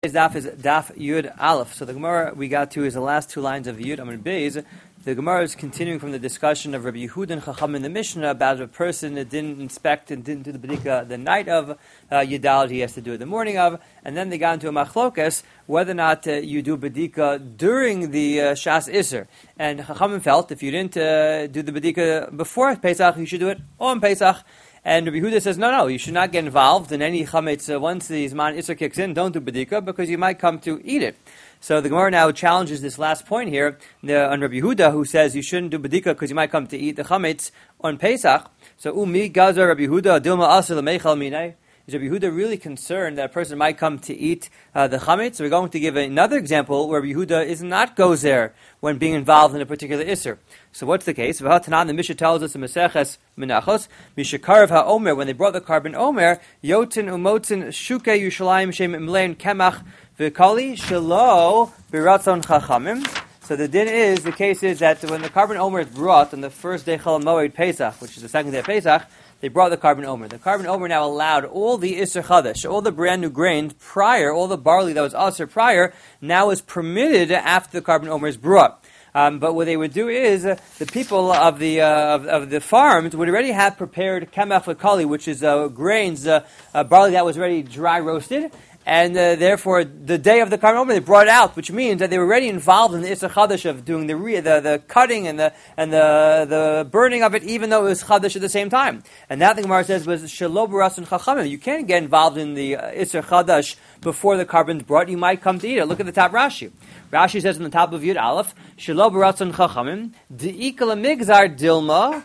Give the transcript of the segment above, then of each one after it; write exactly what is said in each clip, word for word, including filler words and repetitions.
Today's daf is daf Yud Aleph. So the Gemara we got to is the last two lines of Yud Amud Beis. The Gemara is continuing from the discussion of Rabbi Yehuda and Chacham in the Mishnah about a person that didn't inspect and didn't do the B'dika the night of uh, Yudal, he has to do it the morning of, and then they got into a machlokas whether or not uh, you do B'dika during the uh, Shas Isser. And Chacham felt if you didn't uh, do the B'dika before Pesach, you should do it on Pesach. And Rabbi Yehuda says, no, no, you should not get involved in any chametz uh, once the Zman Isser kicks in. Don't do B'dika because you might come to eat it. So the Gemara now challenges this last point here the, on Rabbi Yehuda, who says you shouldn't do B'dika because you might come to eat the chametz on Pesach. So umi gazer Rabbi Yehuda dilma asr l'meichal minei. Is Rabbi Yehuda really concerned that a person might come to eat uh, the chametz? So we're going to give another example where Rabbi Yehuda is not gozer when being involved in a particular isser. So what's the case? V'hatanan, the Mishnah tells us in Maseches Menachos, Mishakarav ha'omer, when they brought the carbon omer, yotin umotin shuke Yushalayim shem imlein kemach v'kali shelo biratzon chachamim. So the din is, the case is that when the carbon omer is brought on the first day Chol Moed Pesach, which is the second day of Pesach, they brought the carbon omer. The carbon omer now allowed all the Isser Chadash, all the brand new grains prior, all the barley that was Aser prior, now is permitted after the carbon omer is brought. Um, but what they would do is, uh, the people of the uh, of, of the farms would already have prepared Kemach V'Kali, which is uh, grains, uh, uh, barley that was already dry roasted, and uh, therefore the day of the carbon omer they brought it out, which means that they were already involved in the Isser Chadash of doing the, re- the the cutting and the and the the burning of it, even though it was Chadash at the same time. And that the Gemara says was Shelo B'Ratzon Chachamim. You can't get involved in the uh, Isser Chadash before the carbon's brought. You might come to eat it. Look at the top Rashi. Rashi says on the top of Yud Aleph, Shelo B'Ratzon Chachamim De'ikal Migzar Dilma.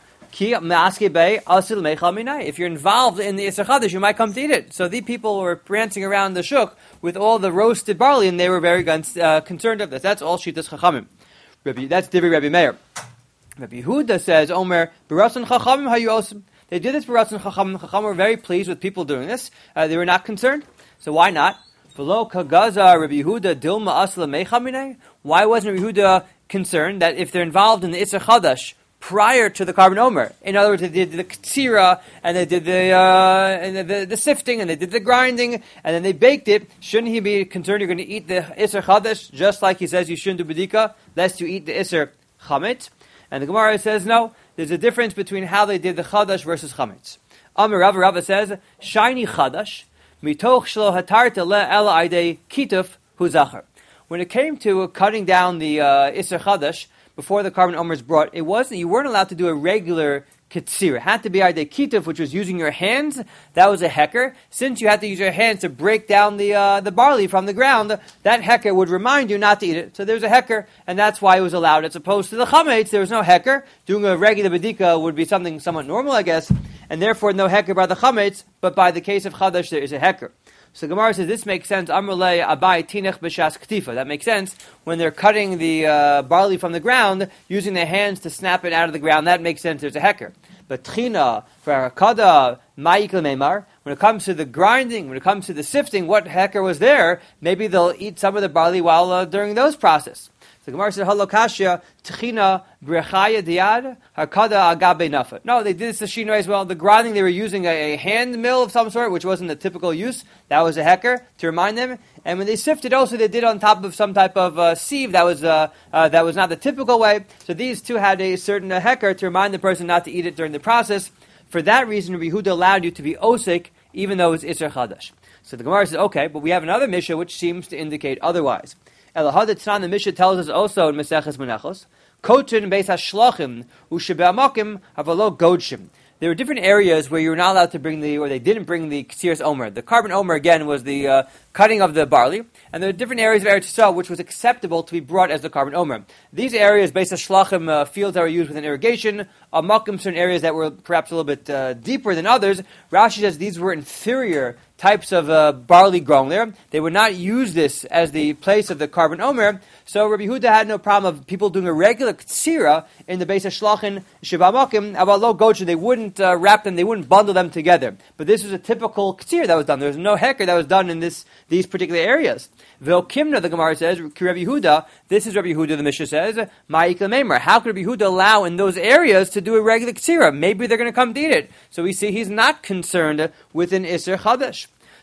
If you're involved in the Isser Chadash, you might come to eat it. So these people were prancing around the shuk with all the roasted barley, and they were very uh, concerned of this. That's all Shittas Chachamim. Rabbi, that's Divrei Rabbi Meir. Rabbi Yehuda says, Omer, B'Ratzon Chachamim hayu. They did this B'Ratzon Chachamim. Chachamim were very pleased with people doing this. Uh, they were not concerned. So why not? V'lo kagaza Rabbi Yehuda dilma asla meichaminei. Why wasn't Rabbi Yehuda concerned that if they're involved in the Isser Chadash prior to the carbon omer, in other words, they did the ktsira, and they did the, uh, and the, the, the sifting, and they did the grinding, and then they baked it, shouldn't he be concerned you're going to eat the Isser Chadash, just like he says you shouldn't do B'dika, lest you eat the Isser Chametz? And the Gemara says, no, there's a difference between how they did the Chadash versus Chametz. Amar Rava, Rava says, shiny Chadash, mitoch shlo hatarta le ela aidei kituf hu zachar. When it came to cutting down the uh, Isser Chadash, before the carbon omer is brought, it wasn't, you weren't allowed to do a regular ketzir. It had to be either kituf, which was using your hands. That was a hecker. Since you had to use your hands to break down the uh, the barley from the ground, that hecker would remind you not to eat it. So there's a hecker, and that's why it was allowed. As opposed to the chametz, there was no hecker. Doing a regular b'dika would be something somewhat normal, I guess, and therefore no hecker by the chametz, but by the case of chadash, there is a hecker. So Gemara says this makes sense. Amrulei abai tinech b'shas ktifa. That makes sense when they're cutting the uh, barley from the ground, using their hands to snap it out of the ground. That makes sense. There's a hecker. But tchina for harakada ma'ikl meimar. When it comes to the grinding, when it comes to the sifting, what hecker was there? Maybe they'll eat some of the barley while uh, during those process. The Gemara said, halokashia, tchina, brechaya diad, hakada agabe nafa. No, they did this to Shino as well. The grinding, they were using a, a hand mill of some sort, which wasn't the typical use. That was a hecker to remind them. And when they sifted, also they did on top of some type of uh, sieve that was uh, uh, that was not the typical way. So these two had a certain uh, hecker to remind the person not to eat it during the process. For that reason, Rabbi Yehuda allowed you to be osik, even though it's Isser Chadash. So the Gemara says, okay, but we have another Mishnah which seems to indicate otherwise. Elahad Tznan, the Mishnah tells us also in Maseches Menachos, Kotin Beis HaShlachim U'Shebe'amakim Havalo Godshim. There were different areas where you were not allowed to bring the, or they didn't bring the Ksiras Omer. The carbon Omer, again, was the uh, cutting of the barley, and there were different areas of Eretz Yisrael which was acceptable to be brought as the carbon Omer. These areas, based on Shlachim, uh, fields that were used within irrigation, Amakim, certain areas that were perhaps a little bit uh, deeper than others. Rashi says these were inferior types of uh, barley growing there. They would not use this as the place of the carbon omer. So Rabbi Yehuda had no problem of people doing a regular ktsira in the base of shlachin shebamakim about lo gocha. They wouldn't uh, wrap them. They wouldn't bundle them together. But this was a typical ktsira that was done. There was no hecker that was done in this these particular areas. V'okimna, the Gemara says, Rabbi Yehuda. This is Rabbi Yehuda. The Mishnah says, Ma'ikla Meimer. How could Rabbi Yehuda allow in those areas to do a regular ktsira? Maybe they're going to come to eat it. So we see he's not concerned with an Isser Chadash.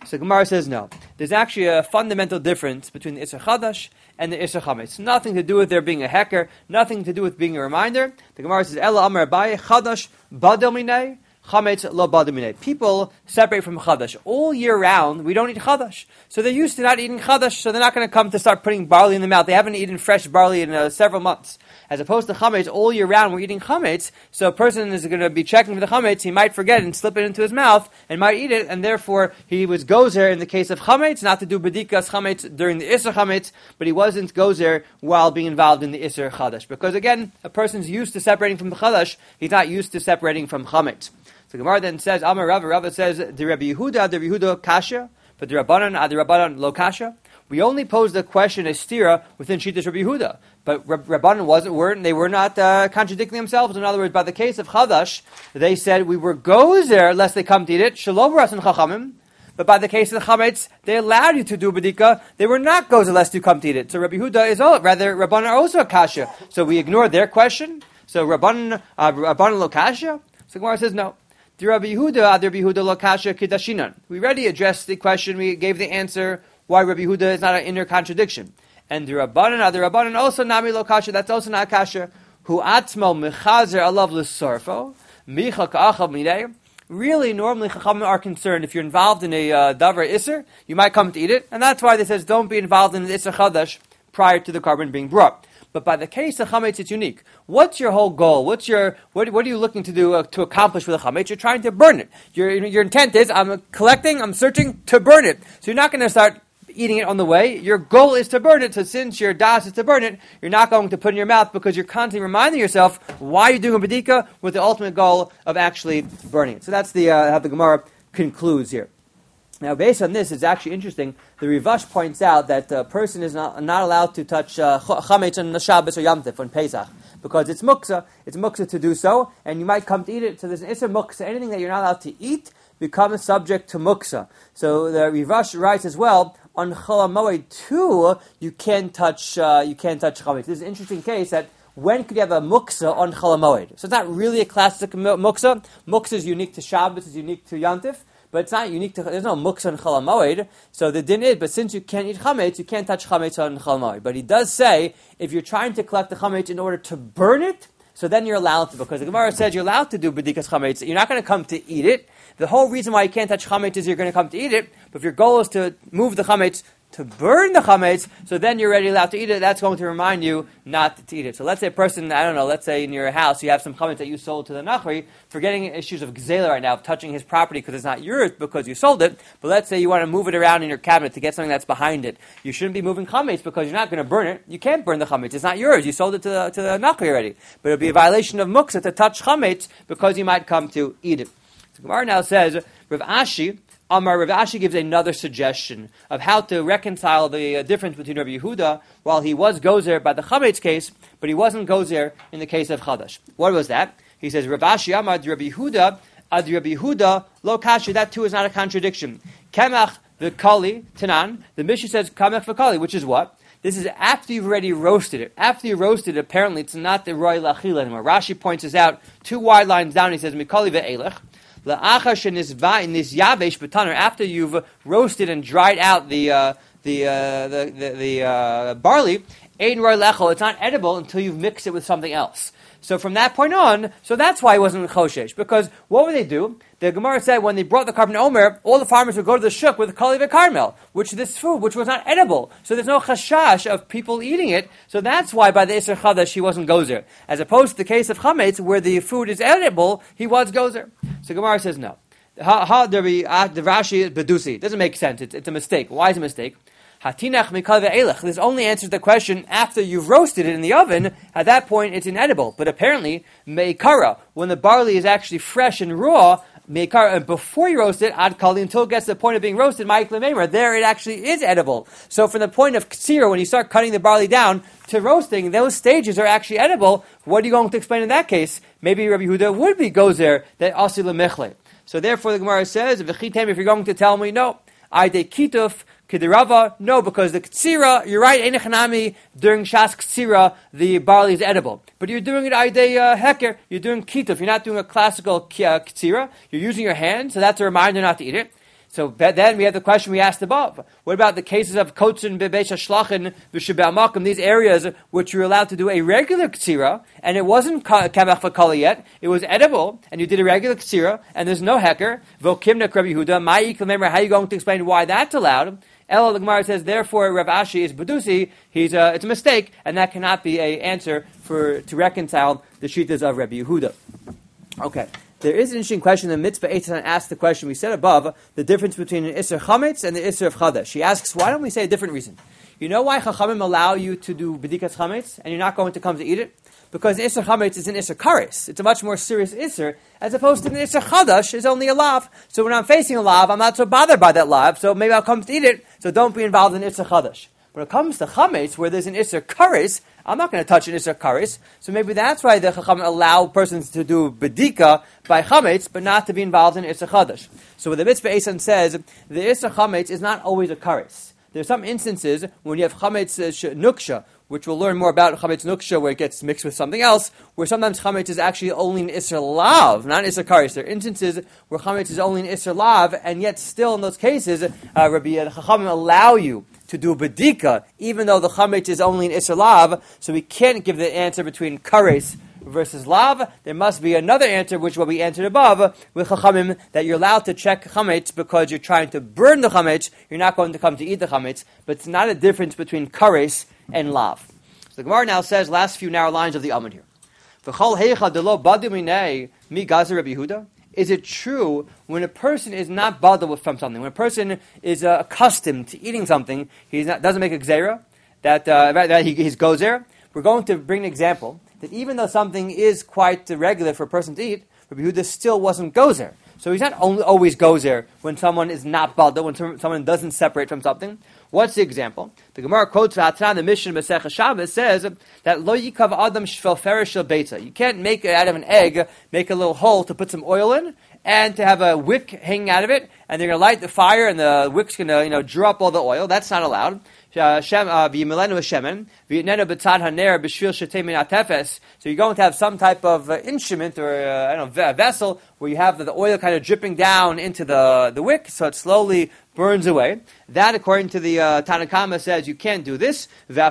So Gemara says no. There's actually a fundamental difference between the Isser Chadash and the Isser Chametz. Nothing to do with there being a hecker, nothing to do with being a reminder. The Gemara says, Ela Amar Abaye, Chadash Badel Minei, Chametz Lo Badel Minei. People separate from Chadash. All year round, we don't eat Chadash. So they're used to not eating Chadash, so they're not going to come to start putting barley in the mouth. They haven't eaten fresh barley in uh, several months. As opposed to chametz, all year round we're eating chametz, so a person is going to be checking for the chametz, he might forget and slip it into his mouth and might eat it, and therefore he was gozer in the case of chametz, not to do bedikas chametz during the Isser chametz, but he wasn't gozer while being involved in the Isser chadash. Because again, a person's used to separating from the chadash, he's not used to separating from chametz. So Gemara then says, Amar Rava, Rava says, the Rabbi Yehuda, the Rabbi Yehuda kasha, but the Rabbanan, the Rabbanan lo kasha. We only posed the question as stira within Shittas Rabbi Yehuda, but Rabbanan wasn't weren't they were not uh, contradicting themselves. In other words, by the case of Chadash, they said we were gozer lest they come to eat it. Shalom ras and chachamim. But by the case of the chametz, they allowed you to do bedika. They were not gozer lest you come to eat it. So Rabbi Yehuda is all rather Rabbanan are also a kasha. So we ignored their question. So Rabbanan uh, Rabbanan lo kasha. So Gemara says no. The Rabbi Yehuda, the Rabbi Yehuda lo kasha kidashinan. We already addressed the question. We gave the answer. Why Rabbi Yehuda is not an inner contradiction. And the Rabbanan, the Rabbanan also nami lo kasha, that's also not kasha. Hu atzmo mechazer alav l'sorfo, micha ka'achav midei. Really, normally Chachamim are concerned if you're involved in a uh, davar Isser, you might come to eat it, and that's why they says don't be involved in the Isser Chadash prior to the carbon being brought. But by the case of chametz, it's unique. What's your whole goal? What's your what? What are you looking to do uh, to accomplish with the chametz? You're trying to burn it. Your your intent is I'm collecting, I'm searching to burn it. So you're not going to start eating it on the way. Your goal is to burn it. So since your das is to burn it, you're not going to put it in your mouth because you're constantly reminding yourself why you're doing a bedika with the ultimate goal of actually burning it. So that's the uh, how the Gemara concludes here. Now, based on this, it's actually interesting. The Rivash points out that a person is not, not allowed to touch uh, chametz on the Shabbos or Yom Tif on Pesach because it's muksa. It's muksa to do so, and you might come to eat it. So there's an issur muksa. Anything that you're not allowed to eat becomes subject to muksa. So the Rivash writes as well, on Chol HaMoed too, you can't touch uh, you can't touch chametz. This is an interesting case that when could you have a muksa on Chol HaMoed? So it's not really a classic muksa. Muksa is unique to Shabbos, is unique to Yom Tif, but it's not unique to. There's no muksa on Chol HaMoed. So the din is, but since you can't eat chametz, you can't touch chametz on Chol HaMoed. But he does say if you're trying to collect the chametz in order to burn it, so then you're allowed to, because the Gemara says you're allowed to do bedikas chametz. You're not going to come to eat it. The whole reason why you can't touch chametz is you're going to come to eat it. But if your goal is to move the chametz to burn the chametz, so then you're already allowed to eat it. That's going to remind you not to eat it. So let's say a person, I don't know, let's say in your house you have some chametz that you sold to the nachri, forgetting issues of gzela right now, of touching his property because it's not yours because you sold it. But let's say you want to move it around in your cabinet to get something that's behind it. You shouldn't be moving chametz because you're not going to burn it. You can't burn the chametz. It's not yours. You sold it to the, to the nachri already. But it'll be a violation of muksa to touch chametz because you might come to eat it. So Gemara now says, Rav Ashi, Amar, Rav Ashi gives another suggestion of how to reconcile the uh, difference between Rabbi Yehuda, while he was gozer by the chametz case, but he wasn't gozer in the case of Chadash. What was that? He says, Rav Ashi Amar, Rabbi Yehuda, Ad Rabbi Yehuda, lo kasha, that too is not a contradiction. Kamach v'kali, Tanan, the Mishnah says kamach v'kali, which is what? This is after you've already roasted it. After you roasted it, apparently it's not the roy lachil anymore. Rashi points this out two wide lines down. He says, mikali ve'elech. After you've roasted and dried out the uh, the, uh, the the the uh, barley, it's not edible until you've mixed it with something else. So from that point on, so that's why it wasn't choshesh. Because what would they do? The Gemara said when they brought the carbon omer, all the farmers would go to the shuk with kali v'karmel, which this food, which was not edible. So there's no chashash of people eating it. So that's why by the Isser Chadash he wasn't gozer. As opposed to the case of chametz, where the food is edible, he was gozer. So Gemara says no. Ha, ha, the Rashi is bedusi. It doesn't make sense. It's, it's a mistake. Why is it a mistake? Hatinach mikal ve'elech. This only answers the question after you've roasted it in the oven. At that point, it's inedible. But apparently, meikara, when the barley is actually fresh and raw, meikara, before you roast it, ad kali, until it gets to the point of being roasted, ma'ik lemeimar, there it actually is edible. So from the point of ktsira, when you start cutting the barley down to roasting, those stages are actually edible. What are you going to explain in that case? Maybe Rabbi Yehuda would be goes there that asi lemechle. So therefore, the Gemara says, v'chitem, if you're going to tell me, no, I de kituf. Kidirava, no, because the ktsira, you're right, ein chanami, during shas ktsira, the barley is edible. But you're doing it aydei uh, heker, you're doing kituf, you're not doing a classical uh, ktsira, you're using your hand, so that's a reminder not to eat it. So then we have the question we asked above. What about the cases of kotzin, bebeisha shlachin, v'shebe'amakim, these areas which you're allowed to do a regular ktsira, and it wasn't kamach v'kala yet, it was edible, and you did a regular ktsira, and there's no hecker, v'okimna Rabbi Yehuda, ma'i remember how are you going to explain why that's allowed? Ella the Gemara says, therefore Rav Ashi is Badusi, he's a, it's a mistake, and that cannot be an answer for to reconcile the shittas of Rabbi Yehuda. Okay. There is an interesting question. The Mitzvah Eitan asked the question we said above, the difference between an Isser Chametz and the Isser of Chadash. She asks, why don't we say a different reason? You know why Chachamim allow you to do B'dikas Chametz and you're not going to come to eat it? Because Isser Chametz is an Isser Karis. It's a much more serious Isser, as opposed to the Isser Chadash is only a lav. So when I'm facing a lav, I'm not so bothered by that lav, so maybe I'll come to eat it, so don't be involved in Isser Chadash. When it comes to Chametz, where there's an Isser Karis, I'm not going to touch an Isser Karis, so maybe that's why the Chacham allow persons to do Bedika by Chametz, but not to be involved in Isser Chadash. So what the Mitzvah Eisan says, the Isser Chametz is not always a Karis. There's some instances when you have Chametz uh, Nuksha, which we'll learn more about Chametz Nuksha, where it gets mixed with something else, where sometimes Chametz is actually only an Isser Lav, not an Isser Karis. There are instances where Chametz is only an Isser Lav, and yet still in those cases, uh, Rabbi uh, the Chachamim allow you to do Bedika, even though the Chametz is only an Isser Lav, so we can't give the answer between Kares versus Lav. There must be another answer, which will be answered above, with Chachamim, that you're allowed to check Chametz because you're trying to burn the Chametz, you're not going to come to eat the Chametz, but it's not a difference between Kares and Lav. So the Gemara now says, last few narrow lines of the Amud here. V'chol heicha delo badu minei mi gazer Rabbi Yehuda? Is it true when a person is not bothered from something, when a person is uh, accustomed to eating something, he doesn't make a gzera, that, uh, that he, he goes there? We're going to bring an example that even though something is quite regular for a person to eat, Rabbi Yehuda still wasn't gozer. So he's not only always gozer when someone is not bothered, when someone doesn't separate from something. What's the example? The Gemara quotes Hatan, the Mishnah Masechah Shabbos says that lo yikav adam shvel ferish shel beitza. You can't make out of an egg, make a little hole to put some oil in, and to have a wick hanging out of it, and they're going to light the fire, and the wick's going to, you know, draw up all the oil. That's not allowed. So you're going to have some type of uh, instrument or uh, I don't know, a vessel where you have the, the oil kind of dripping down into the, the wick, so it slowly burns away. That, according to the uh, Tanakama, says you can't do this. Even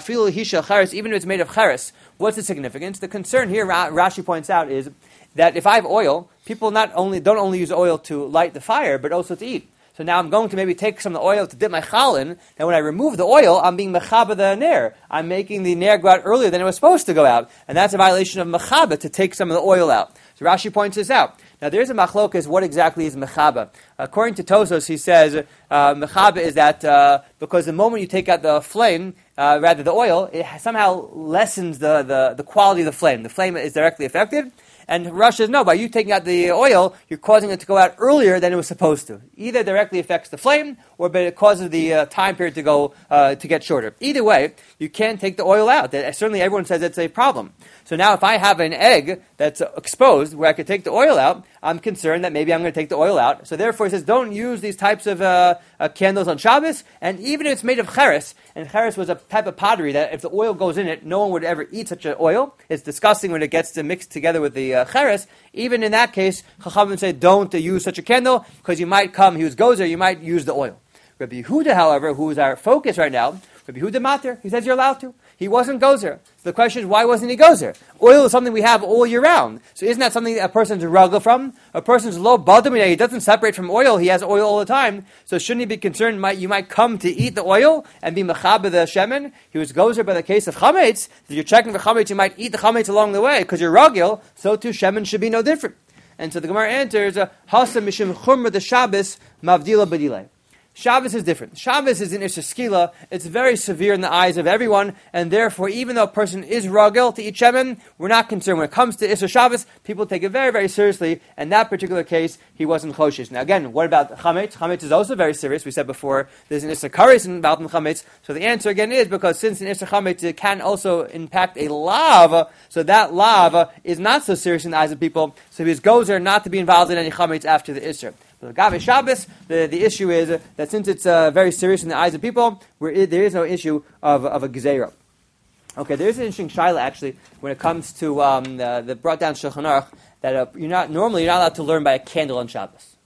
if it's made of cheres. What's the significance? The concern here, Rashi points out, is that if I have oil, people not only don't only use oil to light the fire, but also to eat. So now I'm going to maybe take some of the oil to dip my chalin, and when I remove the oil, I'm being mechaba the ner. I'm making the ner go out earlier than it was supposed to go out. And that's a violation of mechaba, to take some of the oil out. So Rashi points this out. Now there's a machlokas, what exactly is mechaba? According to Tosos, he says, uh, mechaba is that uh, because the moment you take out the flame, uh, rather the oil, it somehow lessens the, the, the quality of the flame. The flame is directly affected. And Rashi says, no, by you taking out the oil, you're causing it to go out earlier than it was supposed to. Either directly affects the flame, or but it causes the uh, time period to go uh, to get shorter. Either way, you can't take the oil out. That, certainly everyone says it's a problem. So now if I have an egg that's uh, exposed, where I could take the oil out, I'm concerned that maybe I'm going to take the oil out. So therefore he says, don't use these types of uh, uh, candles on Shabbos, and even if it's made of cheres, and cheres was a type of pottery that if the oil goes in it, no one would ever eat such an oil. It's disgusting when it gets to mix together with the uh, cheres. Even in that case, Chachamim say, don't uh, use such a candle, because you might come, he was gozer, you might use the oil. Rabbi Yehuda, however, who is our focus right now, Rabbi Yehuda Mater, he says you're allowed to. He wasn't gozer. So the question is, why wasn't he gozer? Oil is something we have all year round. So isn't that something that a person's ruggle from? A person's low badamina, he doesn't separate from oil, he has oil all the time. So shouldn't he be concerned, might, you might come to eat the oil and be mechaba the shemen? He was gozer by the case of chametz. If you're checking for chametz, you might eat the chametz along the way, because you're ruggle, so too shemen should be no different. And so the Gemara answers, Hasa mishim chumra the Shabbos mavdila b'dilei. Shabbos is different. Shabbos is an Isha Skila. It's very severe in the eyes of everyone, and therefore, even though a person is ragil to eat shemen, we're not concerned. When it comes to Isha Shabbos, people take it very, very seriously. In that particular case, he wasn't choshish. Now again, what about chametz? Chametz is also very serious. We said before, there's an Isha Karis involved in chametz. So the answer again is, because since an Isha chametz it can also impact a lava, so that lava is not so serious in the eyes of people, so his gozer not to be involved in any chametz after the Isha. The Gavi Shabbos, the, the issue is uh, that since it's uh, very serious in the eyes of people, where there is no issue of, of a Gezerah. Okay, there is an interesting shaila actually when it comes to um, the, the brought down Shulchan Aruch that uh, you're not normally you're not allowed to learn by a candle on Shabbos.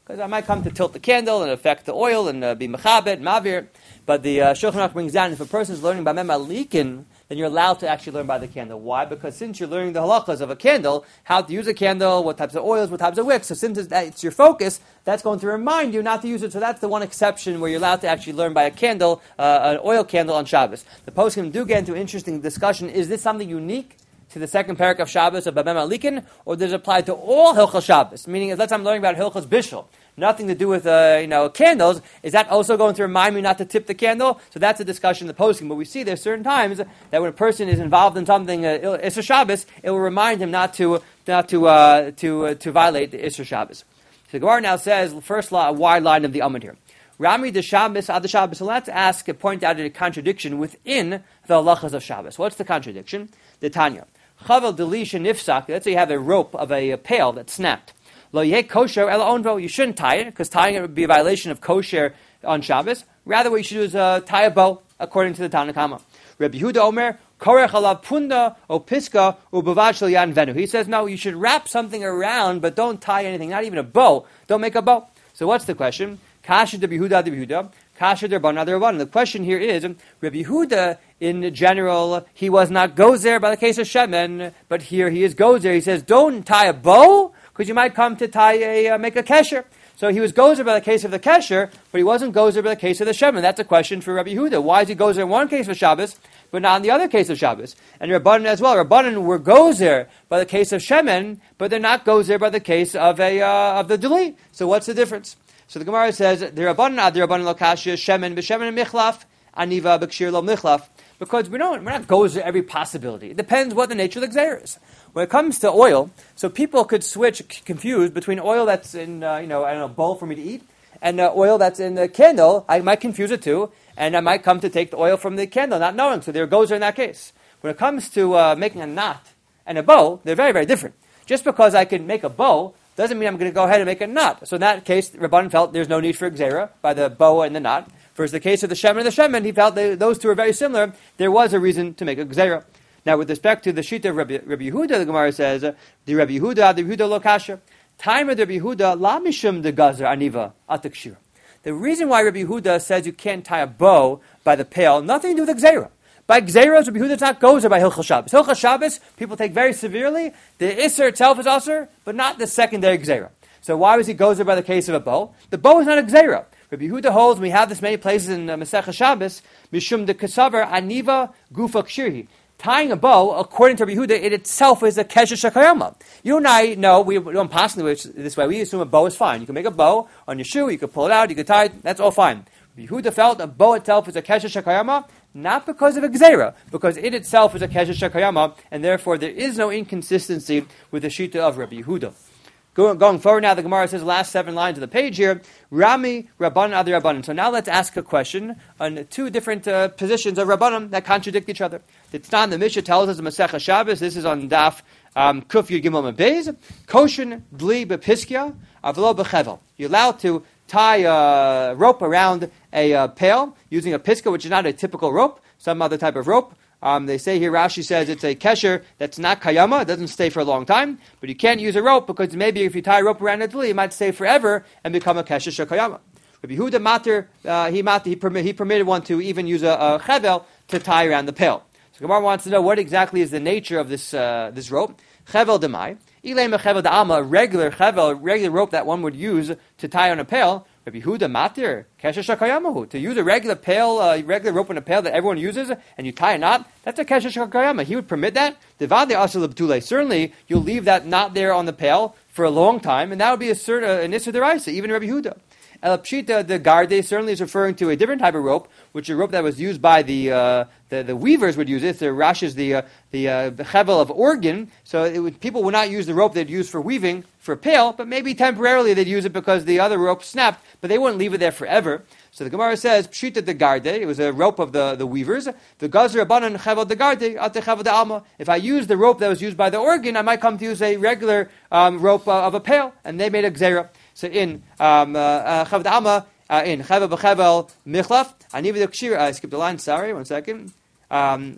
because I might come to tilt the candle and affect the oil and uh, be mechabed, mavir. But the uh, Shulchan Aruch brings down, if a person is learning by mem alikin, then you're allowed to actually learn by the candle. Why? Because since you're learning the halachas of a candle, how to use a candle, what types of oils, what types of wicks, so since it's, it's your focus, that's going to remind you not to use it. So that's the one exception where you're allowed to actually learn by a candle, uh, an oil candle on Shabbos. The poskim do get into an interesting discussion. Is this something unique to the second parak of Shabbos of Bamem Alikin, or does it apply to all Hilchos Shabbos? Meaning, let's say I'm learning about Hilchos Bishul, nothing to do with uh, you know candles. Is that also going to remind me not to tip the candle? So that's a discussion in the posting. But we see there's certain times that when a person is involved in something, uh, Isser Shabbos, it will remind him not to not to uh, to uh, to violate the Isser Shabbos. So the Gemara now says, first law, a wide line of the Amud here. Rami the Shabbos, ad Shabbos. So let's ask, point out a contradiction within the halachas of Shabbos. What's the contradiction? The Tanya. Chavel delisha nifsak. Let's say you have a rope of a, a pail that snapped. Lo yeh kosher ela onvo. You shouldn't tie it because tying it would be a violation of kosher on Shabbos. Rather, what you should do is uh, tie a bow according to the Tanna Kama. Rabbi Yehuda Omer korech alav punda o piska ubavad shel yan venu. He says no, you should wrap something around, but don't tie anything. Not even a bow. Don't make a bow. So what's the question? Kasha de Yehuda de Yehuda. Kasha de Rabbanan de Rabbanan. The question here is, Rabbi Yehuda, in general, he was not gozer by the case of shemen, but here he is gozer. He says, don't tie a bow, because you might come to tie a, uh, make a kesher. So he was gozer by the case of the kesher, but he wasn't gozer by the case of the shemen. That's a question for Rabbi Yehuda. Why is he gozer in one case of Shabbos, but not in the other case of Shabbos? And Rabbanan as well. Rabbanan were gozer by the case of shemen, but they're not gozer by the case of a uh, of the deli. So what's the difference? So the Gemara says, the Rabbanan ad the Rabbanan lo kashya shemen b'shemen and michlaf, aniva b'kshir lo michlaf. Because we don't, we're not gozer every possibility. It depends what the nature of the gzeir is. When it comes to oil, so people could switch, c- confused between oil that's in, uh, you know, I don't know, bowl for me to eat, and uh, oil that's in the candle. I might confuse it too, and I might come to take the oil from the candle, not knowing. So they're gozer in that case. When it comes to uh, making a knot and a bow, they're very, very different. Just because I can make a bow doesn't mean I'm going to go ahead and make a knot. So in that case, Rabbanan felt there's no need for gzeira by the bow and the knot. Versus the case of the shemen and the shemen, he felt they, those two are very similar. There was a reason to make a gzeira. Now, with respect to the shita of Rabbi, Rabbi Yehuda, the Gemara says, the Rabbi Yehuda, the Yehuda lo kasher. Time of the Rabbi Yehuda, la mishum de gazer aniva atakshir. The reason why Rabbi Yehuda says you can't tie a bow by the pail, nothing to do with the gzeira. By gzeiros, Rabbi Yehuda not gozer by Hilchos Shabbos. Hilchos Shabbos, people take very severely. The Isser itself is Asr, but not the secondary gzeira. So why was he gozer by the case of a bow? The bow is not a gzeira. Rabbi Yehuda holds, we have this many places in uh, Masechah Shabbos, Mishum de Kasavar Aniva Gufa Kshirhi. Tying a bow, according to Rabbi Yehuda, it itself is a Kesher Shakayama. You and I know, we don't pass this way, we assume a bow is fine. You can make a bow on your shoe, you can pull it out, you can tie it, that's all fine. Rabbi Yehuda felt a bow itself is a Kesher Shakayama, not because of a Gzeira, because it itself is a Kesher Shakayama, and therefore there is no inconsistency with the Shita of Rabbi Yehuda. Going forward now, the Gemara says the last seven lines of the page here, Rami, Rabbanan, Adi Rabbanan. So now let's ask a question on two different uh, positions of Rabbanan that contradict each other. The Tnan, the Mishnah tells us in Masechah Shabbos, this is on Daf um, Kuf Yud Gimel Mebez, Koshin Dli Bepiskya, Avlo Bechevel. You're allowed to tie a rope around a uh, pail using a piska, which is not a typical rope, some other type of rope. Um, they say here, Rashi says it's a kesher that's not kayama, it doesn't stay for a long time, but you can't use a rope because maybe if you tie a rope around a deli, it might stay forever and become a kesher shekayama. Rabbi Yehuda mater, uh, he, mater, he, permi- he permitted one to even use a, a chevel to tie around the pail. So Gemara wants to know what exactly is the nature of this uh, this rope. Chevel demai, ilem a chevel da'ama, a regular chevel, a regular rope that one would use to tie on a pail. Rabbi Yehuda matir kesher shakayamahu, to use a regular pail, a uh, regular rope in a pail that everyone uses, and you tie a knot. That's a kesher shakayama. He would permit that. Devade asur lebtule. Certainly, you'll leave that knot there on the pail for a long time, and that would be a cert, uh, an isur deraisa, even Rabbi Yehuda. El pshita the garde certainly is referring to a different type of rope, which is a rope that was used by the uh, the, the weavers would use it. The Rash is the uh, the uh, the chevel of organ. So it would, people would not use the rope they'd use for weaving for a pail, but maybe temporarily they'd use it because the other rope snapped, but they wouldn't leave it there forever. So the Gemara says pshita the garde. It was a rope of the, the weavers. The gazer abanan chevel the garde at the chevel the alma. If I use the rope that was used by the organ, I might come to use a regular um, rope uh, of a pail, and they made a gzera. So in um, uh, Chavd Alma, uh, in Chavel B'Chavel Michlaf, Aniva the Kshir, I skipped the line, sorry, one second. Um, again,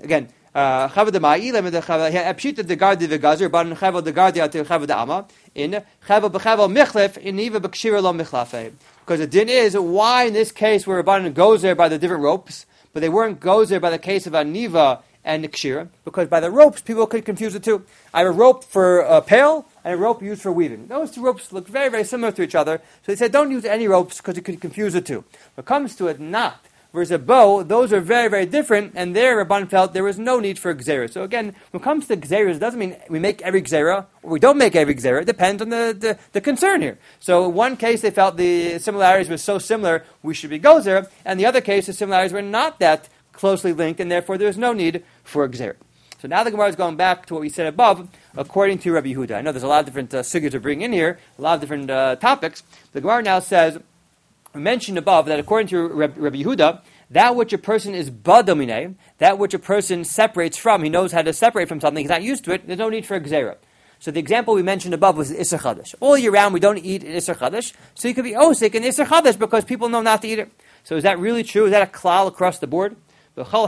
Chava de Ma'ilem and the Chava Epshita the Gardi the Gazer, but in Chava the Gardi at Chava the Ama in Chava Bechava Michlef in Niva Bekshira Lo Michlafe. Because the din is why in this case where Rabbanan goes there by the different ropes, but they weren't goes there by the case of Aniva and Kshira, because by the ropes people could confuse the two. I have a rope for a pail and a rope used for weaving. Those two ropes look very, very similar to each other, so they said don't use any ropes because it could confuse the two. When it comes to it not versus a bow, those are very, very different, and there Rabban felt there was no need for Gzera. So again, when it comes to Gzeras, it doesn't mean we make every Gzera, or we don't make every Gzera. It depends on the, the, the concern here. So in one case, they felt the similarities were so similar, we should be Gozer, and the other case, the similarities were not that closely linked, and therefore there's no need for a Gzera. So now the Gemara is going back to what we said above, according to Rabbi Yehuda. I know there's a lot of different uh, sugars to bring in here, a lot of different uh, topics. The Gemara now says, we mentioned above that according to Rabbi Yehuda, that which a person is badomine, that which a person separates from, he knows how to separate from something, he's not used to it, there's no need for a gzera. So the example we mentioned above was the Isser Chadash. All year round we don't eat Isser Chadash, so you could be osik in Isser Chadash because people know not to eat it. So is that really true? Is that a klal across the board? Whenever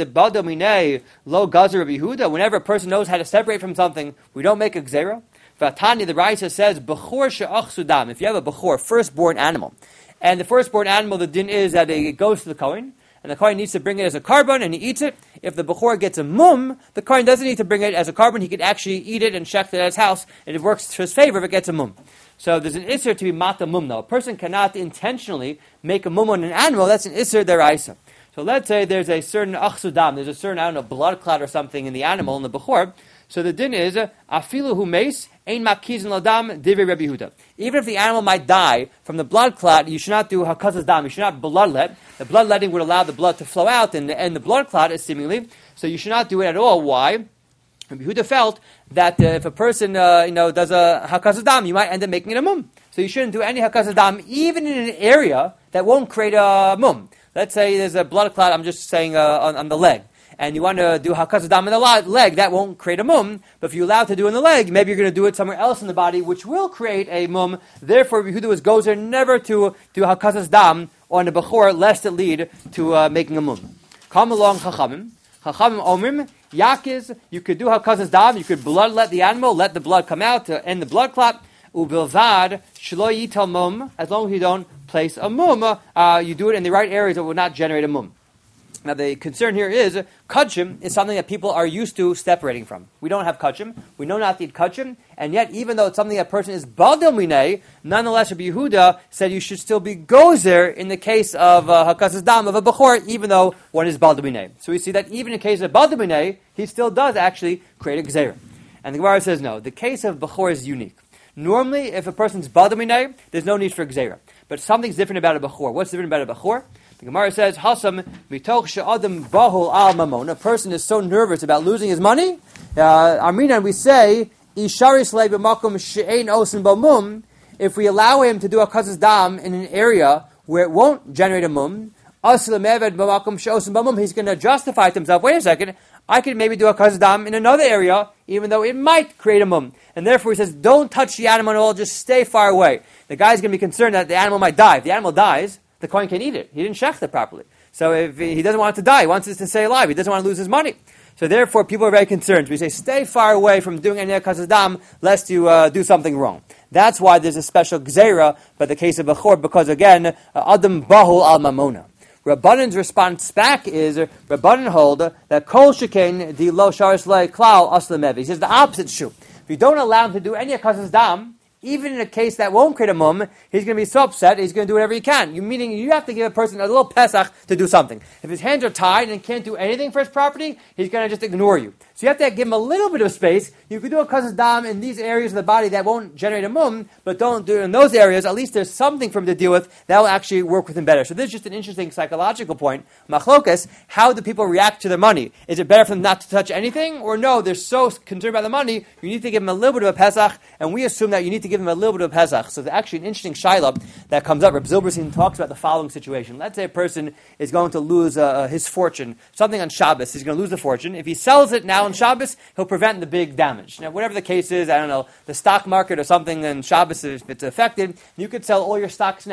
a person knows how to separate from something, we don't make a gzera. Vatani, the Raisa says, Bechor she'ach sudam. If you have a Bechor, firstborn animal, and the firstborn animal, the din is that it goes to the Kohen, and the Kohen needs to bring it as a carbon, and he eats it. If the Bechor gets a mum, the Kohen doesn't need to bring it as a carbon, he could actually eat it and shecht it at his house, and it works to his favor if it gets a mum. So there's an isser to be mata mum now. A person cannot intentionally make a mum on an animal, that's an isser deraisa. So let's say there's a certain achsudam, there's a certain, I don't know, blood clot or something in the animal, in the Bechor. So the din is, afilu hu meis, ein makizin ladam, divrei Rabbi Yehuda. Even if the animal might die from the blood clot, you should not do hakazas dam, you should not bloodlet. The bloodletting would allow the blood to flow out and end the blood clot, seemingly. So you should not do it at all. Why? Rabbi Yehuda felt that uh, if a person uh, you know, does a hakazas dam, you might end up making it a mum. So you shouldn't do any hakazas dam, even in an area that won't create a mum. Let's say there's a blood clot, I'm just saying, uh, on, on the leg. And you want to do hakazas dam in the leg, that won't create a mum. But if you allow it to do in the leg, maybe you're going to do it somewhere else in the body, which will create a mum. Therefore, Yehuda was gozer never to do hakazas dam on the Bechor, lest it lead to uh, making a mum. Come along, Chachamim. Chachamim omrim, yakiz, you could do hakazas dam, you could bloodlet the animal, let the blood come out to end the blood clot. Ubilvad, shlo yital mum, as long as you don't place a mum, uh, you do it in the right areas that will not generate a mum. Now the concern here is, kachim is something that people are used to separating from. We don't have kachim, we know not to eat kachim, and yet even though it's something that a person is badil minei, nonetheless Rabbi Yehuda said you should still be gozer in the case of uh, hakazas dam of a bechor, even though one is badil minei. So we see that even in the case of badil minei, he still does actually create a gzeira. And the Gemara says no, the case of bechor is unique. Normally, if a person's badil minei, there's no need for gzeira. But something's different about a bechor. What's different about a bechor? The Gemara says, "Hasam mitoch she'adam bahul al mamon." A person is so nervous about losing his money. Uh, Arminan, we say, "Isharis le b'makom she'ein osin b'mum." If we allow him to do a hakazas dam in an area where it won't generate a mum, asle meved b'makom she'osin b'mum, he's going to justify to himself. Wait a second, I could maybe do a hakazas dam in another area, even though it might create a mum. And therefore, he says, "Don't touch the animal at all; just stay far away." The guy's going to be concerned that the animal might die. If the animal dies, the Kohen can't eat it. He didn't shecht it properly. So if he doesn't want it to die, he wants it to stay alive. He doesn't want to lose his money. So therefore, people are very concerned. We say, stay far away from doing any hakazas dam, lest you uh, do something wrong. That's why there's a special gzeira, but the case of Bechor, because again, uh, adam bahul al mamona. Rabbanan's response back is, Rabbanan hold that kol shekain di lo sharis le klal aslemev. He says the opposite is true. If you don't allow him to do any hakazas dam, even in a case that won't create a mum, he's going to be so upset, he's going to do whatever he can. You meaning you have to give a person a little pesach to do something. If his hands are tied and can't do anything for his property, he's going to just ignore you. So you have to give him a little bit of space. You could do a hakazas dam in these areas of the body that won't generate a mum, but don't do it in those areas. At least there's something for him to deal with that will actually work with him better. So this is just an interesting psychological point. Machlokas, how do people react to their money? Is it better for them not to touch anything? Or no, they're so concerned about the money, you need to give them a little bit of a pesach, and we assume that you need to give them a little bit of Pesach. So there's actually an interesting shaila that comes up. Reb Zilberstein talks about the following situation. Let's say a person is going to lose uh, his fortune, something on Shabbos. He's going to lose the fortune. If he sells it now on Shabbos, he'll prevent the big damage. Now, whatever the case is, I don't know, the stock market or something on Shabbos, if it's affected, you could sell all your stocks now.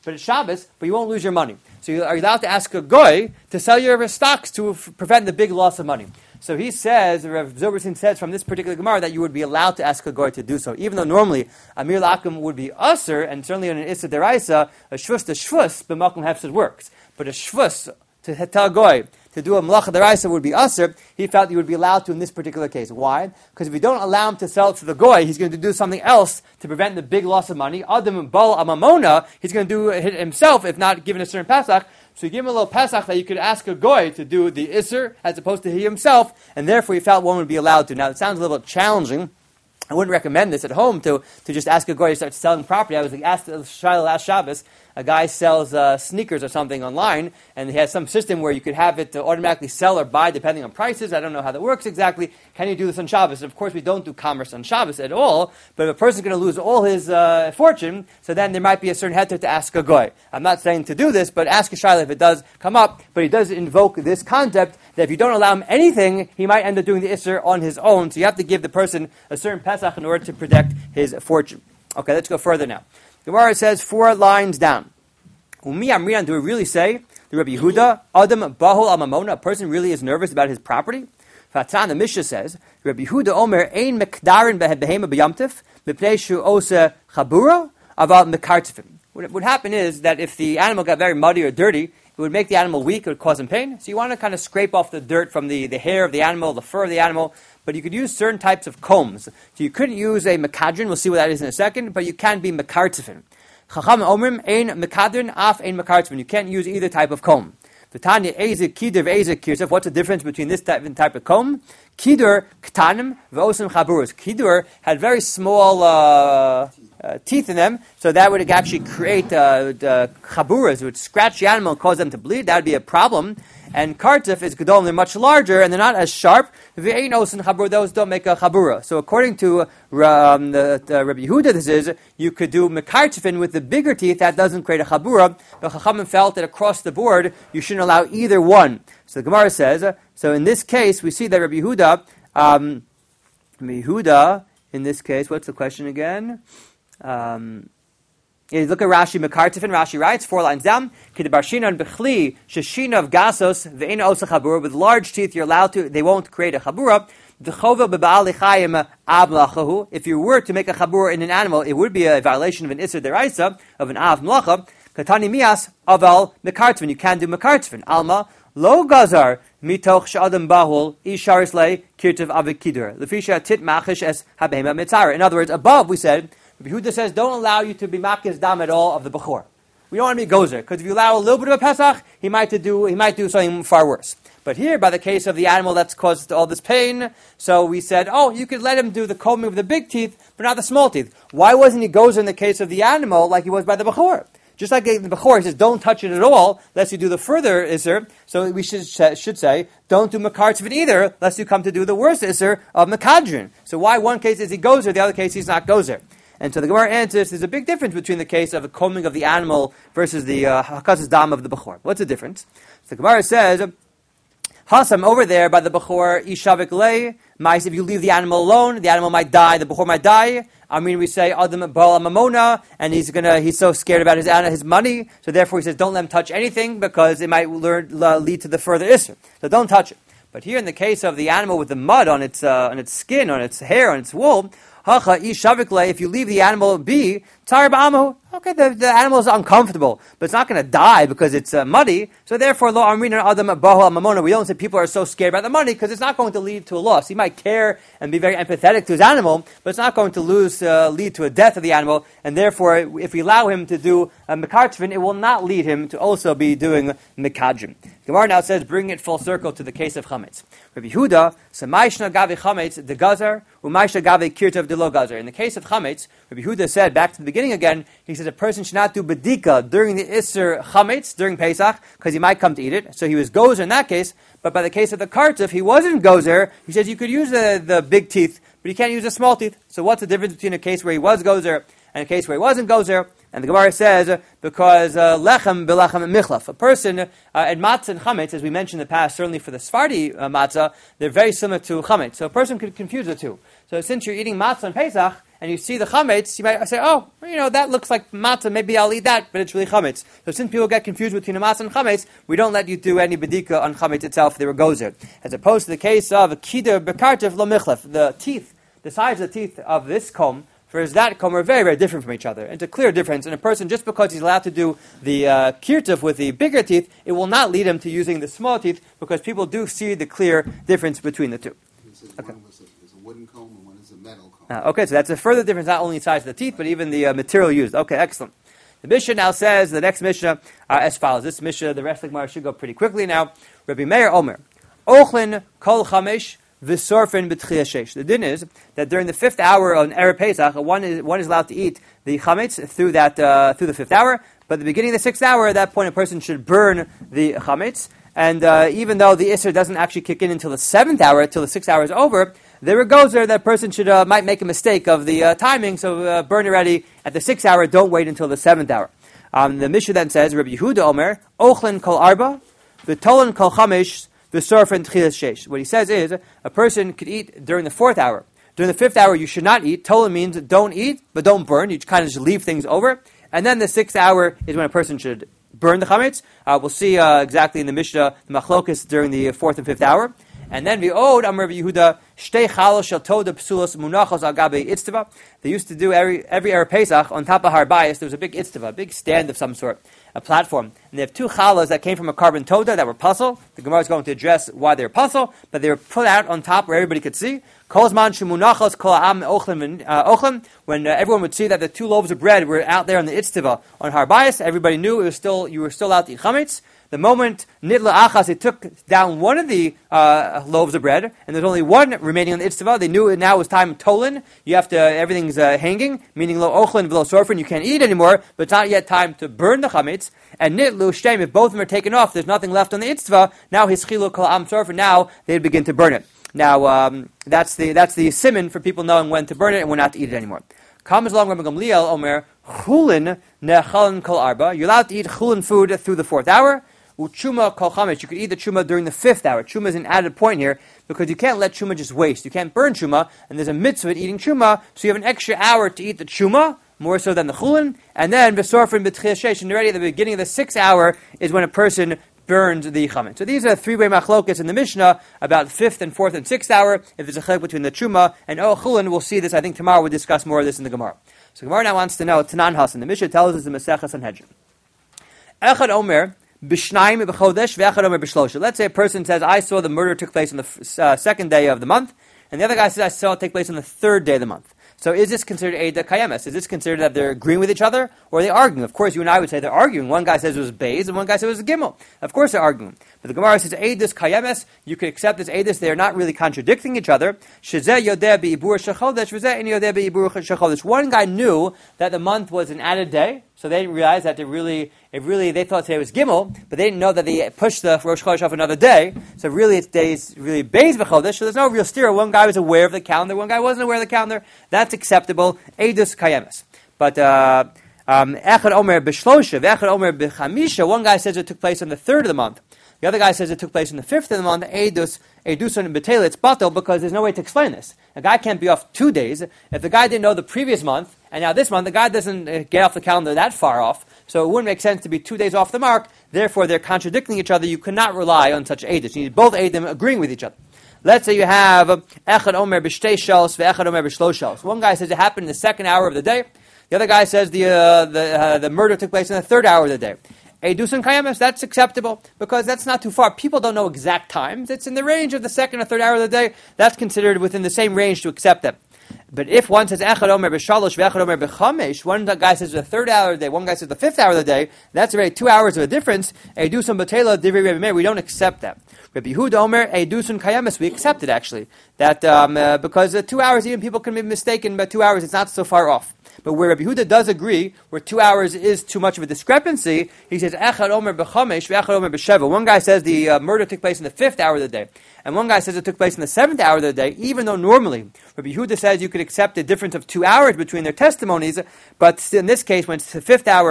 but it's Shabbos, but you won't lose your money. So you are allowed to ask a goy to sell your stocks to f- prevent the big loss of money. So he says, Rav Zilberstein says from this particular Gemara that you would be allowed to ask a goy to do so, even though normally Amir Lakum would be usher, and certainly in an Issa Deraisa, a shvus to shvus, b'makom hefsed works. But a shvus to tell goy to do a malacha deraisa would be usher, he felt you would be allowed to in this particular case. Why? Because if you don't allow him to sell it to the goy, he's going to do something else to prevent the big loss of money. Adam bal amamona, he's going to do it himself if not given a certain Pesach. So you give him a little Pesach that you could ask a goy to do the isser as opposed to he himself, and therefore he felt one would be allowed to. Now it sounds a little bit challenging. I wouldn't recommend this at home to, to just ask a goy to start selling property. I was like, asked Shiloh last Shabbos, a guy sells uh, sneakers or something online, and he has some system where you could have it to automatically sell or buy depending on prices. I don't know how that works exactly. Can you do this on Shabbos? And of course, we don't do commerce on Shabbos at all, but if a person's going to lose all his uh, fortune, so then there might be a certain heter to ask a goy. I'm not saying to do this, but ask a Shiloh if it does come up, but he does invoke this concept that if you don't allow him anything, he might end up doing the Isser on his own, so you have to give the person a certain Pesach in order to protect his fortune. Okay, let's go further now. The Gemara says four lines down. Umi Amriyan, do we really say, the Rabbi Yehuda, Adam Bahol Amamona, a person really is nervous about his property? Fatan, the Mishnah says, Rabbi Yehuda Omer, Ein Mekdarin Behema B'yamtif, Mipnei Shu Ose Chaburo, Aval Mekartifim. What would happen is that if the animal got very muddy or dirty, it would make the animal weak, it would cause him pain. So you want to kind of scrape off the dirt from the, the hair of the animal, the fur of the animal, but you could use certain types of combs. So you couldn't use a Mekadrin, we'll see what that is in a second, but you can be Mekartifim. Chacham Omrim, ein Mekadrin, af ein Mekartifim. You can't use either type of comb. The Tanya, Ezik, Kidur, Ezik, Kirsef. What's the difference between this type, type of comb? Kidur, Ktanim, V'osim Chaburos. Kidur had very small uh, uh, teeth in them, so that would actually create uh, Chaburas. It would scratch the animal and cause them to bleed. That would be a problem. And Kartif is Gedol, they're much larger, and they're not as sharp. V'ein and Chabur, those don't make a Chabura. So according to um, the, the Rabbi Yehuda, this is, you could do Mekartifin with the bigger teeth, that doesn't create a Chabura. But Chachamim felt that across the board, you shouldn't allow either one. So the Gemara says, so in this case, we see that Rabbi Yehuda, um, Rabbi Yehuda, in this case, what's the question again? Um... You look at Rashi, Mekartifin, Rashi writes, four lines down, Kidabarshinan bechli, sheshina of gasos, ve'ena osa chabura, with large teeth you're allowed to, they won't create a chabura. D'chova beba'al lechayim av mlachahu. If you were to make a chabura in an animal, it would be a violation of an Isser Deraisa, of an av mlacha. Katani mias, aval Mekartifin, you can do Mekartifin. Alma, lo gazar, mitoch sh'adam bahul, isharis le, kirtiv avikidur. Lefisha tit machish es habehema mitzara. In other words, above we said, Yehuda says, don't allow you to be makis dam at all of the bechor. We don't want to be gozer, because if you allow a little bit of a Pesach, he might do he might do something far worse. But here, by the case of the animal that's caused all this pain, so we said, oh, you could let him do the combing of the big teeth, but not the small teeth. Why wasn't he gozer in the case of the animal like he was by the bechor? Just like the bechor, he says, don't touch it at all, lest you do the further isser. So we should should say, don't do Mekartifin either, lest you come to do the worst isser of Mekadrin. So why one case is he gozer, the other case he's not gozer? And so the Gemara answers, there's a big difference between the case of a combing of the animal versus the hakasas dam of the bechor. What's the difference? So the Gemara says, Hasam over there by the bechor, ishavik lei, mais, if you leave the animal alone, the animal might die, the bechor might die. I mean, we say, Adam bal mamona, and he's gonna, he's so scared about his his money, so therefore he says, don't let him touch anything, because it might learn, lead to the further isser. So don't touch it. But here in the case of the animal with the mud on its, uh, on its skin, on its hair, on its wool, if you leave the animal be, okay, the, the animal is uncomfortable, but it's not going to die because it's uh, muddy. So therefore, lo amrina adam bahol mamona. We don't say people are so scared about the money because it's not going to lead to a loss. He might care and be very empathetic to his animal, but it's not going to lose uh, lead to a death of the animal. And therefore, if we allow him to do uh, mekartvin, it will not lead him to also be doing mekadrim. Gemara now says, bring it full circle to the case of chametz. Rabbi Yehuda, semaishna gavi chametz de gazar, umaishna gavi kirtav de lo gazar. In the case of chametz, Rabbi Yehuda said, back to the beginning again, he says a person should not do bedika during the Isser chametz, during Pesach, because he might come to eat it. So he was gozer in that case, but by the case of the kartif, he wasn't gozer. He says you could use the, the big teeth, but you can't use the small teeth. So what's the difference between a case where he was gozer and a case where he wasn't gozer? And the Gemara says, because uh, lechem belechem michlaf. A person, uh, and matzah and chametz, as we mentioned in the past, certainly for the Sephardi uh, matzah, they're very similar to chametz. So a person could confuse the two. So since you're eating matzah on Pesach, and you see the chametz, you might say, oh, you know, that looks like matzah, maybe I'll eat that, but it's really chametz. So since people get confused between a matzah and chametz, we don't let you do any bedika on chametz itself, there goes it. As opposed to the case of a kider bekartev lo michlef, the teeth, the size of the teeth of this comb, whereas that comb are very, very different from each other. And it's a clear difference. And a person, just because he's allowed to do the uh, kirtuf with the bigger teeth, it will not lead him to using the small teeth, because people do see the clear difference between the two. Okay. One was a, is a wooden comb and one is a metal comb. Uh, okay, so that's a further difference, not only in size of the teeth, but even the uh, material used. Okay, excellent. The Mishnah now says, the next Mishnah, uh, as follows. This Mishnah, the rest of the Gemara should go pretty quickly now. Rabbi Meir Omer, Ochlin kol chamesh v'sorfen b'tchiyah sheish. The din is that during the fifth hour on Erev Pesach, one is, one is allowed to eat the chametz through that uh, through the fifth hour, but at the beginning of the sixth hour, at that point, a person should burn the chametz. And uh, even though the Isser doesn't actually kick in until the seventh hour, until the sixth hour is over, there it goes there that person should uh, might make a mistake of the uh, timing, so uh, burn already at the sixth hour, don't wait until the seventh hour. Um, the Mishnah then says, Rabbi Yehuda Omer, Ochlin kol arba, v'tolen kol chamesh, v'sorfen tchilas sheish. What he says is, a person could eat during the fourth hour. During the fifth hour, you should not eat. Tolen means don't eat, but don't burn. You kind of just leave things over. And then the sixth hour is when a person should burn the chametz. Uh, we'll see uh, exactly in the Mishnah the machlokas during the fourth and fifth hour. And then v'od Amar Rabbi Yehuda shtei chalos shel toda psulos munachos al gabe itztava. They used to do every every Erev Pesach on top of Har Bayis. There was a big itztava, a big stand of some sort, a platform. And they have two chalas that came from a carbon toda that were puzzle. The Gemara is going to address why they were puzzle, but they were put out on top where everybody could see. Kolzman shemunachos kol ha'am ochlim ochlim. When uh, everyone would see that the two loaves of bread were out there on the itztava on Har Bayis, everybody knew it was still you were still allowed to eat chametz. The moment nitla achas, it took down one of the uh, loaves of bread, and there's only one remaining on the itztava. They knew it now was time tolen. You have to everything's uh, hanging, meaning lo ochlin v'lo sorfen. You can't eat anymore, but it's not yet time to burn the chametz. And nitlu shtem, if both of them are taken off, there's nothing left on the itztava. Now his chilu kol am sorfen. Now they'd begin to burn it. Now um, that's the that's the siman for people knowing when to burn it and when not to eat it anymore. Comes along Rabbi Gamliel Omer chulin nechalin kol arba. You're allowed to eat chulin food through the fourth hour. Uchuma kol chametz. You could eat the chuma during the fifth hour. Chuma is an added point here because you can't let chuma just waste. You can't burn chuma, and there's a mitzvah at eating chuma, so you have an extra hour to eat the chuma, more so than the chulin, and then besorfin b'tchiyah sheish. And already at the beginning of the sixth hour is when a person burns the chametz. So these are three-way machlokas in the Mishnah about fifth and fourth and sixth hour. If there's a chilek between the chuma and oh chulin, we'll see this. I think tomorrow we'll discuss more of this in the Gemara. So Gemara now wants to know Tanan Hasan. The Mishnah tells us in Masechah Sanhedrin. Echad Omer. Let's say a person says, I saw the murder took place on the uh, second day of the month, and the other guy says, I saw it take place on the third day of the month. So is this considered Eida Kayemes? Is this considered that they're agreeing with each other, or are they arguing? Of course, you and I would say they're arguing. One guy says it was Beis, and one guy says it was a Gimel. Of course they're arguing. But the Gemara says, Eidus Kayemes, you could accept this Eidus, they are not really contradicting each other. One guy knew that the month was an added day, so they didn't realize that they really, it really, they thought today was Gimel, but they didn't know that they pushed the Rosh Chodesh off another day. So really, it's days really Beis v'Chodesh. So there's no real steer. One guy was aware of the calendar, one guy wasn't aware of the calendar. That's acceptable. Eidus Kayemes. But uh, um, Echad Omer b'Shlosha, Echad Omer b'Chamisha. One guy says it took place on the third of the month. The other guy says it took place on the fifth of the month. Eidus, Eiduson and B'Tela. It's batel because there's no way to explain this. A guy can't be off two days. If the guy didn't know the previous month, and now this month, the guy doesn't uh, get off the calendar that far off, so it wouldn't make sense to be two days off the mark. Therefore, they're contradicting each other. You cannot rely on such Eidus. You need both Eidim agreeing with each other. Let's say you have Echad Omer b'Shtei Shals ve'Echad Omer b'Shlosh Shals. One guy says it happened in the second hour of the day. The other guy says the uh, the uh, the murder took place in the third hour of the day. Eidus and Kayemes, that's acceptable because that's not too far. People don't know exact times. It's in the range of the second or third hour of the day. That's considered within the same range to accept them. But if one says Echad Omer b'Shalosh ve'Echad Omer b'Chamesh, one guy says the third hour of the day, one guy says the fifth hour of the day, that's already two hours of a difference. Eidus and B'Tela, Divrei Rabbi Meir, we don't accept that. Rabbi Yehuda Omer, Eidus and Kayemes, we accept it actually. That um, uh, because uh, two hours, even people can be mistaken, but two hours, it's not so far off. But where Rabbi Yehuda does agree, where two hours is too much of a discrepancy, he says Echad Omer b'Chamesh ve'Echad Omer b'Sheva. One guy says the uh, murder took place in the fifth hour of the day, and one guy says it took place in the seventh hour of the day. Even though normally Rabbi Yehuda says you could accept a difference of two hours between their testimonies, but in this case, when it's the fifth hour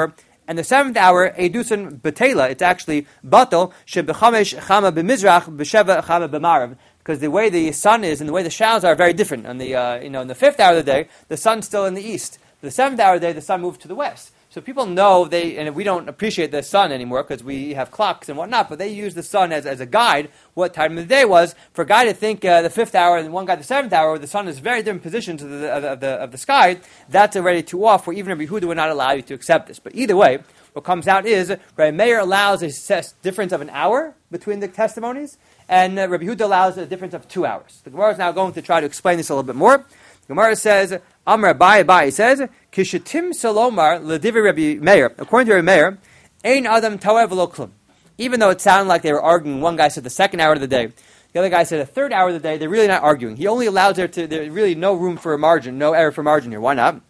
And the seventh hour, Edusun Betela, it's actually Batel, Shebechamesh Chama B'Mizrach, B'Sheva Chama B'Marav. Because the way the sun is and the way the shadows are very different. On the, uh, you know, in the fifth hour of the day, the sun's still in the east. The seventh hour of the day, the sun moved to the west. So people know they, and we don't appreciate the sun anymore because we have clocks and whatnot, but they use the sun as, as a guide, what time of the day was. For a guy to think uh, the fifth hour and one guy the seventh hour, where the sun is very different positions of the, of the, of the sky, that's already too off, where even Rabbi Yehuda would not allow you to accept this. But either way, what comes out is, Rabbi Meir allows a difference of an hour between the testimonies, and uh, Rabbi Yehuda allows a difference of two hours. The Gemara is now going to try to explain this a little bit more. The Gemara says, Amar Abai Abai says, Kishatim Salomar Ledivi Rabbi Meir. According to Rabbi Meir, Ein Adam Toev Lo Klum. Even though it sounded like they were arguing, one guy said the second hour of the day, the other guy said the third hour of the day, they're really not arguing. He only allows there to, there's really no room for a margin, no error for margin here. Why not?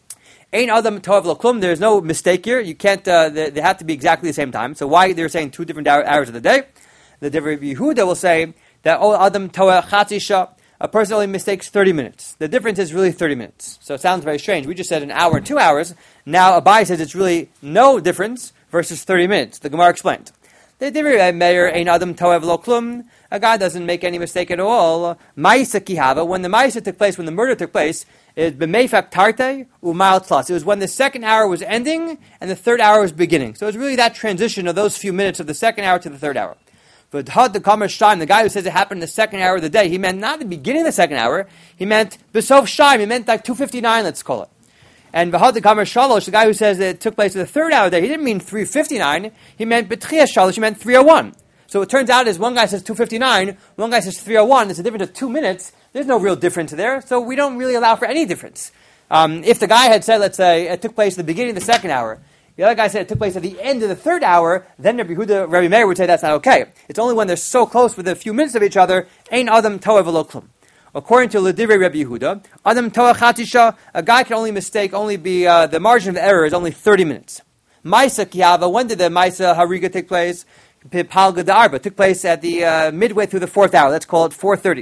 Ein Adam Toev Lo Klum. There's no mistake here. You can't, uh, they, they have to be exactly the same time. So why they're saying two different hour, hours of the day? The Rabbi Yehuda will say that, oh, Adam Toev Chatzi Shah. A person only mistakes thirty minutes. The difference is really thirty minutes. So it sounds very strange. We just said an hour and two hours. Now Abai says it's really no difference versus thirty minutes. The Gemara explained. The Divrei Meir ein Adam Toev Lo Klum. A guy doesn't make any mistake at all. Ma'isa Kihava, when the Ma'isa took place, when the murder took place, it b'meifak tarte u'mal tlas. It was when the second hour was ending and the third hour was beginning. So it's really that transition of those few minutes of the second hour to the third hour. But the the guy who says it happened in the second hour of the day, he meant not the beginning of the second hour, he meant Besof Shaim, he meant like two fifty-nine, let's call it. And V'had the Kamer Shalosh, the guy who says that it took place in the third hour of the day, he didn't mean three fifty-nine, he meant B'tchia Shalosh, he meant three oh one. So it turns out is one guy says two fifty-nine, one guy says three oh one, it's a difference of two minutes, there's no real difference there, so we don't really allow for any difference. Um, if the guy had said, let's say, it took place at the beginning of the second hour, the other guy said it took place at the end of the third hour, then Rabbi Yehuda, Rabbi Meir would say that's not okay. It's only when they're so close within a few minutes of each other, Ein Adam Toev Lo Klum. According to Ledivrei Rabbi Yehuda, Adam Toev Chatisha, a guy can only mistake, only be, uh, the margin of error is only thirty minutes. Maisa Kiyava, when did the Maisa Hariga take place? Palga D'Arba, took place at the, uh, midway through the fourth hour, let's call it four thirty.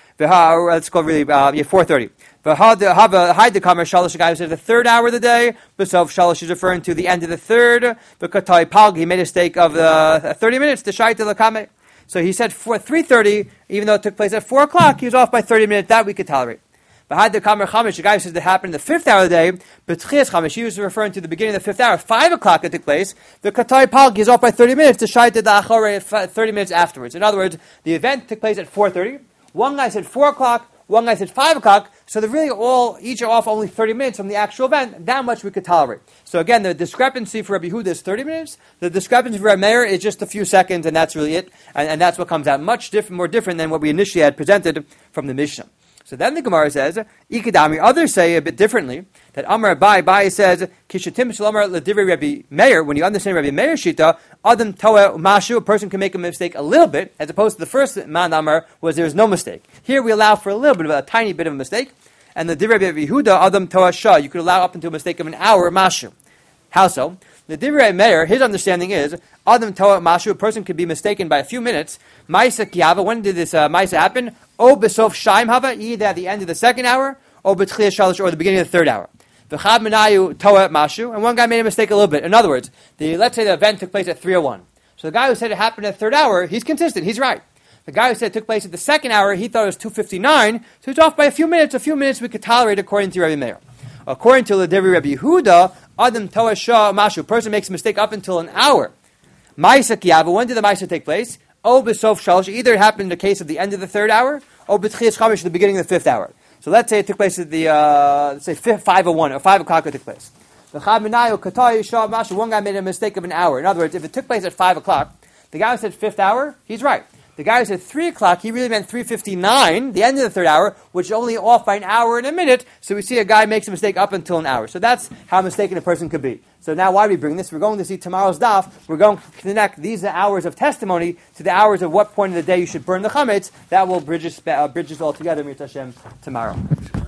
Let's call it really, uh, yeah, four thirty. The hide the kamer shalosh, the guy who said the third hour of the day. Besov shalosh is referring to the end of the third. The katai palg, he made a mistake of the thirty minutes. The shaita lakame. So he said for three thirty, even though it took place at four o'clock, he was off by thirty minutes. That we could tolerate. But hide the kamer chamish, the guy who says that happened in the fifth hour of the day. Betchias chamish, he was referring to the beginning of the fifth hour. Five o'clock it took place. The katai palg is off by thirty minutes. The shaita the achore thirty minutes afterwards. In other words, the event took place at four thirty. One guy said four o'clock. One guy said five o'clock, so they're really all, each are off only thirty minutes from the actual event. That much we could tolerate. So again, the discrepancy for Rabbi Yehuda is thirty minutes. The discrepancy for Rabbi Meir is just a few seconds, and that's really it. And, and that's what comes out much different, more different than what we initially had presented from the Mishnah. So then the Gemara says, Ikadami, others say a bit differently, that Amar Abai, Abai says, Kishatim Shalomar Ledivrei Rabbi Meir, when you understand Rabbi Meir's Shita, Adam Toa Mashu, a person can make a mistake a little bit, as opposed to the first man Amar was there is no mistake. Here we allow for a little bit of a tiny bit of a mistake, and the Divrei Rabbi Yehuda, Adam Toa Shah, you could allow up into a mistake of an hour Mashu. How so? The Divrei Meir, his understanding is, Adam Toa Mashu, a person could be mistaken by a few minutes. Maisa Kiyava, when did this uh, Maisa happen? O Besof Shaim Hava, either at the end of the second hour, or Betchia Shalosh, or the beginning of the third hour. V'chad Menayu Toa Mashu, and one guy made a mistake a little bit. In other words, the, let's say the event took place at three oh one. So the guy who said it happened at the third hour, he's consistent, he's right. The guy who said it took place at the second hour, he thought it was two fifty-nine, so he's off by a few minutes. A few minutes we could tolerate according to Rabbi Meir. According to the Divrei Rabbi Yehuda, Adam Toa Shah Mashu, a person makes a mistake up until an hour. Maisa Kiyava, when did the Maisa take place? O Besof Shalosh, either it happened in the case of the end of the third hour, or B'tchias Chamish, the beginning of the fifth hour. So let's say it took place at the, uh, let's say five oh one, or five o'clock it took place. One guy made a mistake of an hour. In other words, if it took place at five o'clock, the guy who said fifth hour, he's right. The guy who said three o'clock, he really meant three fifty-nine, the end of the third hour, which is only off by an hour and a minute. So we see a guy makes a mistake up until an hour. So that's how mistaken a person could be. So now why do we bring this? We're going to see tomorrow's daf. We're going to connect these hours of testimony to the hours of what point of the day you should burn the chametz. That will bridge us, uh, bridge us all together, Mir Hashem, tomorrow.